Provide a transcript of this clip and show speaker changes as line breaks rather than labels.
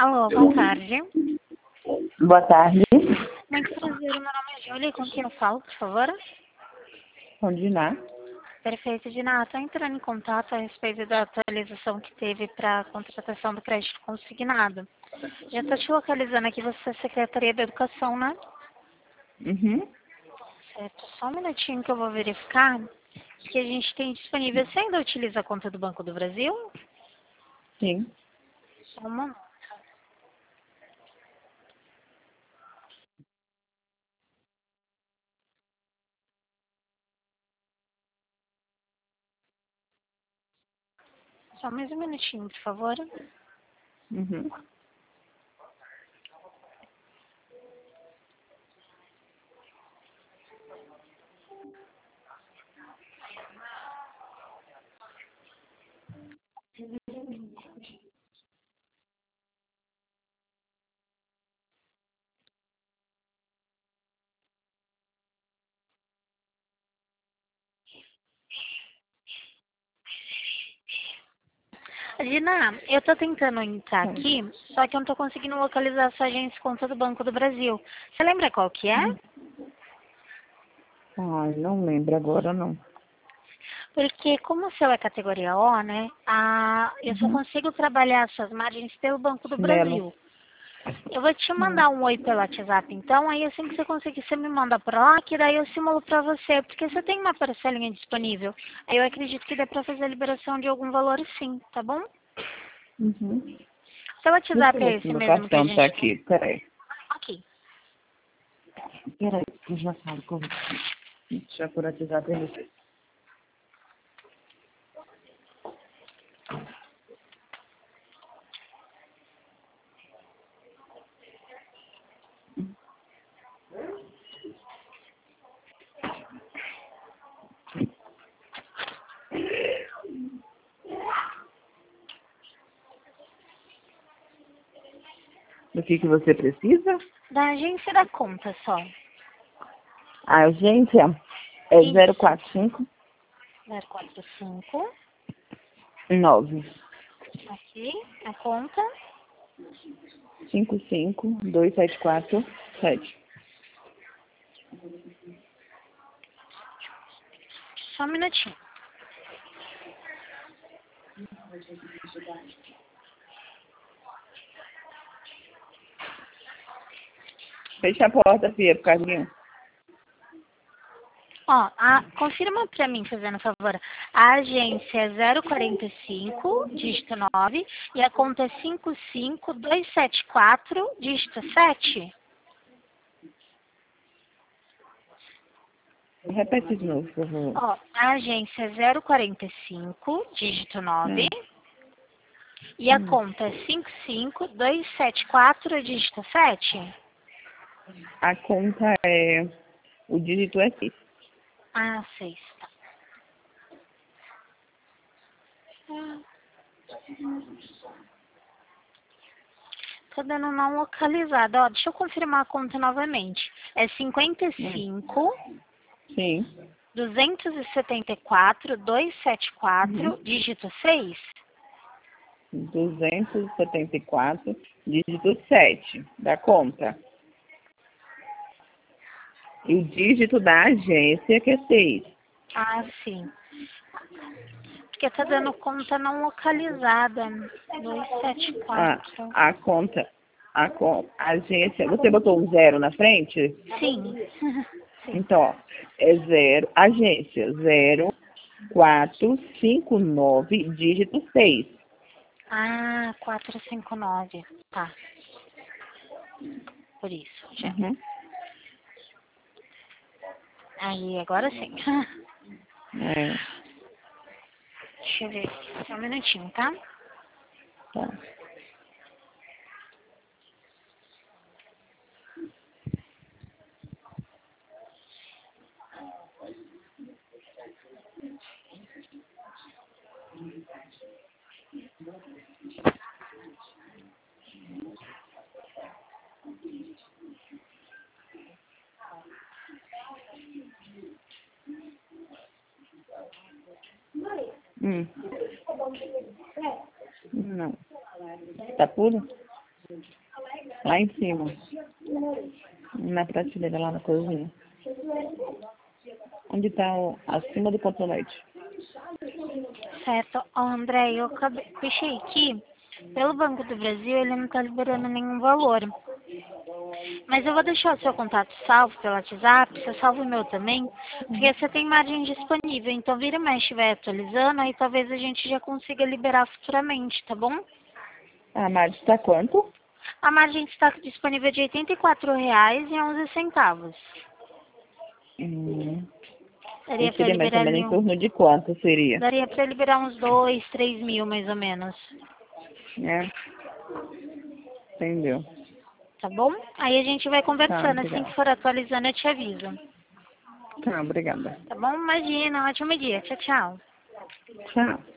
Alô, boa tarde.
Boa tarde.
Muito prazer, meu nome é Júlia. Com quem eu falo, por favor?
Condinar.
Perfeito, Dina. Estou entrando em contato a respeito da atualização que teve para a contratação do crédito consignado. Já estou te localizando aqui, você é a Secretaria da Educação, né?
Uhum.
Certo, só um minutinho que eu vou verificar que a gente tem disponível. Você ainda utiliza a conta do Banco do Brasil?
Sim.
Só um momento. Só mais um minutinho, por favor.
Uhum.
Dina, eu tô tentando entrar aqui, só que eu não tô conseguindo localizar a sua agência conta do Banco do Brasil. Você lembra qual que é?
Ai, não lembro agora, não.
Porque como o seu é categoria O, né, eu só
Uhum.
consigo trabalhar essas margens pelo Banco do
Chinelo.
Brasil. Eu vou te mandar um oi pelo WhatsApp, então, aí assim que você conseguir, você me manda pra lá, que daí eu simulo pra você, porque você tem uma parcelinha disponível. Aí eu acredito que dê pra fazer a liberação de algum valor sim, tá bom?
Uhum.
Seu
Deixa eu
WhatsApp é
ver se
esse
meu
mesmo que a
cartão tá
gente tem?
aqui. Peraí.
Ok.
Peraí, que eu já falo com você. Deixa eu por WhatsApp pra você. Do que você precisa?
Da agência da conta só.
A agência é
Isso.
045
045.
9
Ok. A conta.
55 274 7.
Só um minutinho.
Fecha a porta, filha, por causa de...
Ó, confirma pra mim, fazendo favor. A agência é 045, dígito 9, e a conta é 55274, dígito 7.
Repete de novo, por favor.
Ó, a agência é 045, dígito 9, e a
Hum.
conta é 55274, dígito 7.
A conta é... O dígito é 6.
Ah, 6. Tá. Tá dando não localizado. Ó, deixa eu confirmar a conta novamente. É 55
Sim.
274 274,
Uhum.
dígito 6.
274, dígito 7 da conta. E o dígito da agência que é 6.
Ah, sim. Porque tá dando conta não localizada.
A,
274.
a conta, a agência, você botou um zero na frente?
Sim. Sim.
Então, ó, é zero, agência, 0459, dígito 6.
Ah, 459. Tá. Por isso, já.
Uhum.
Aí, agora sim.
É,
Deixa eu ver. Só um minutinho, tá?
tá. Hum. Não. Tá puro? Lá em cima. Na prateleira, lá na cozinha. Onde tá acima do cotonete.
Certo. Ó, André, eu fechei aqui. Pelo Banco do Brasil, ele não tá liberando nenhum valor. Mas eu vou deixar o seu contato salvo pelo WhatsApp, você salva o meu também, porque você tem margem disponível. Então, vira e mexe, vai atualizando, aí talvez a gente já consiga liberar futuramente, tá bom?
A margem está quanto?
A margem está disponível de R$ 84,11.
E
Daria para
seria mais ou
liberar
menos em torno de quanto seria?
Daria para liberar uns 2, 3 mil, mais ou menos.
É. Entendeu?
Tá bom? Aí a gente vai
Tá,
conversando. Assim que
obrigada.
for atualizando, eu te aviso.
Tá, obrigada.
Tá bom? Imagina. Ótimo dia. Tchau, tchau.
Tchau.